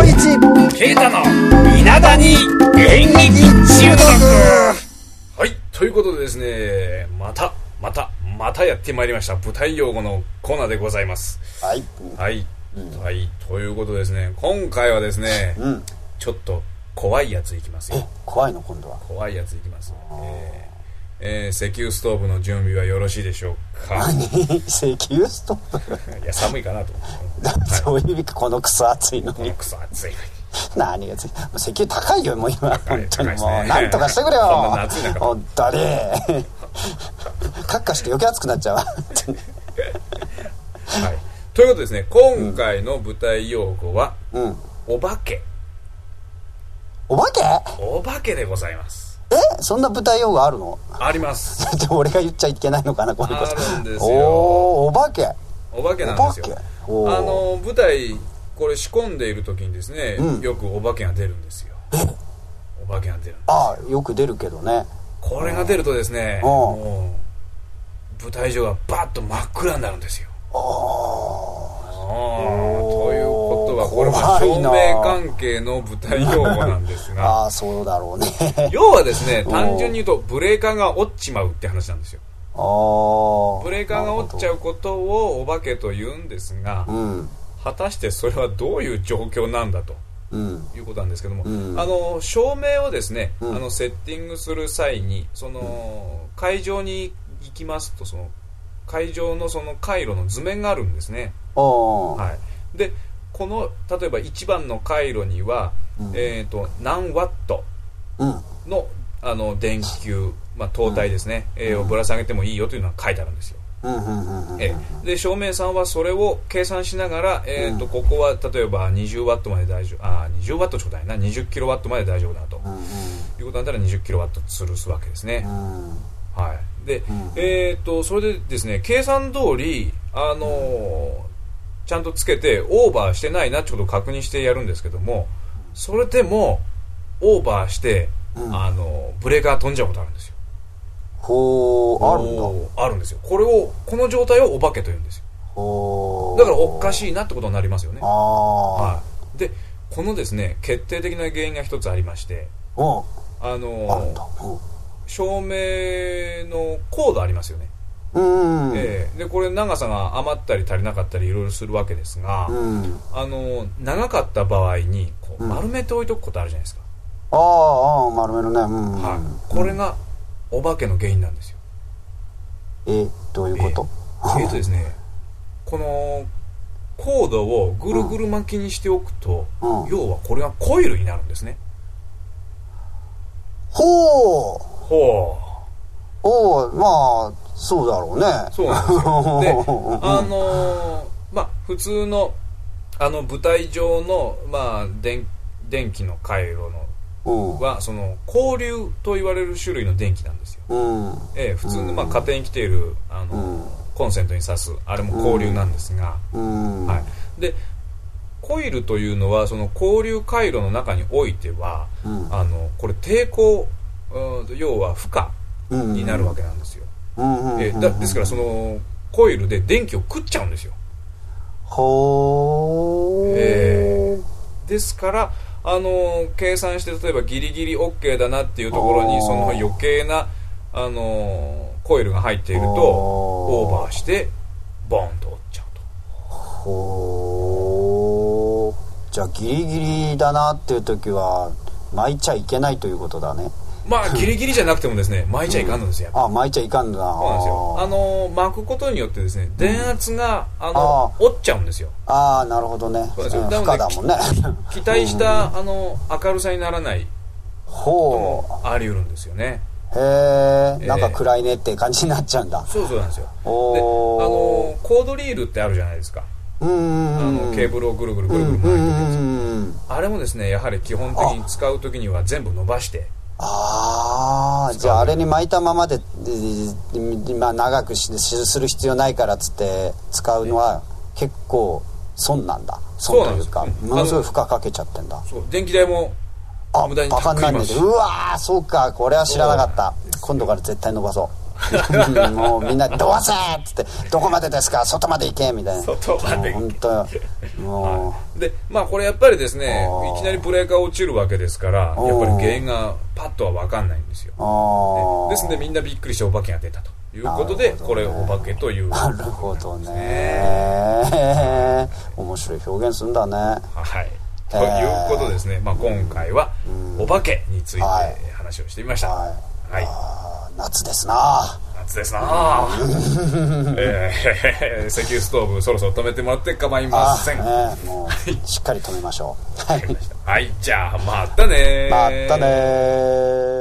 啓太の稲谷演劇中毒。はい、ということでですね、またやってまいりました舞台用語のコーナーでございます。はい、ということでですね、今回はですね、ちょっと怖いやついきますよ。 怖いの？今度は怖いやついきます。石油ストーブの準備はよろしいでしょうか？ 何？石油ストーブ？ いや、寒いかなと思って、 そういう意味か。このクソ暑いのに。 クソ暑いのに何がつい、石油高いよ、もう今。本当にもう、なんとかしてくれよ。 こんな夏い中本当にカッカして余計暑くなっちゃうわ。はい、 ということでですね、今回の舞台用語は、お化け。 お化け？ お化けでございます。 そんな舞台用語あるの？ あります。 でも俺が言っちゃいけないのかな、これ。 あるんですよ。 お化け。 お化けなんですよ。舞台これ仕込んでいる時にですね、よくお化けが出るんですよ。お化けが出るんですよ。 よく出るけどね。 これが出るとですね、もう舞台上がバッと真っ暗になるんですよ。ということはこれは照明関係の舞台用語なんですがそうだろうね。 要はですね、単純に言うとブレーカーが落ちちまうって話なんですよ。ブレーカーが落ちちゃうことをお化けと言うんですが、果たしてそれはどういう状況なんだということなんですけども、照明をですね、セッティングする際にその会場に行きますと、その会場のその回路の図面があるんですね。でこの例えば1番の回路には、何ワットの電球、灯体ですね、をぶら下げてもいいよというのが書いてあるんですよ。で照明さんはそれを計算しながら、ここは例えば20ワットまで大丈夫、20ワットちょうだいな、20キロワットまで大丈夫だと、いうことだったら20キロワット吊るすわけですね。で、それでですね、計算通りちゃんとつけてオーバーしてないなってことを確認してやるんですけども、それでもオーバーして、ブレーカー飛んじゃうことあるんですよ。あるんですよ。この状態をお化けと言うんですよ。だからおかしいなってことになりますよね。でこのですね、決定的な原因が一つありまして、照明のコードありますよね。でこれ長さが余ったり足りなかったりいろいろするわけですが、長かった場合にこう丸めて置いとくことあるじゃないですか。 丸めるね。 これがお化けの原因なんですよ。 どういうこと？ ですね、このコードをぐるぐる巻きにしておくと、要はこれがコイルになるんですね。 そうだろうね。 そうなんですよ。で普通の舞台上の電気の回路のはその交流と言われる種類の電気なんですよ。普通の家庭に来ているコンセントに挿すあれも交流なんですが、でコイルというのはその交流回路の中においては、これ抵抗、要は負荷になるわけなんですよ。ですからそのコイルで電気を食っちゃうんですよ。ですから計算して例えばギリギリ OK だなっていうところにその余計なコイルが入っているとオーバーしてボンと折っちゃうと。 じゃあギリギリだなっていう時は巻いちゃいけないということだね。 ギリギリじゃなくてもですね、巻いちゃいかんのですよ。 巻いちゃいかんだな。 そうなんですよ。巻くことによってですね、電圧が折っちゃうんですよ。 なるほどね。負荷だもんね。 期待した明るさにならないこともあり得るんですよね。 なんか暗いねって感じになっちゃうんだ。 そうなんですよ。でコードリールってあるじゃないですか。ケーブルをぐるぐる巻いてるやつ。あれもですね、やはり基本的に使う時には全部伸ばして、 じゃああれに巻いたままで、長くする必要ないからっつって使うのは結構損なんだ。損というかものすごい負荷かけちゃってんだ。 電気代も無駄に高いますし。 そうか、これは知らなかった。今度から絶対伸ばそもうみんなどわせーっつってどこまでですか外まで行けみたいな外まで本当もうでこれやっぱりですねいきなりブレーカー落ちるわけですからやっぱり原因がパッとは分かんないんですよ、ですのでみんなびっくりしてお化けが出たということで、これお化けというなるほどね面白い表現するんだねはいということですね、今回はお化けについて話をしてみました、 夏ですな夏ですな石油ストーブそろそろ止めてもらって構いません、 もうしっかり止めましょうはい、じゃあまたねまたね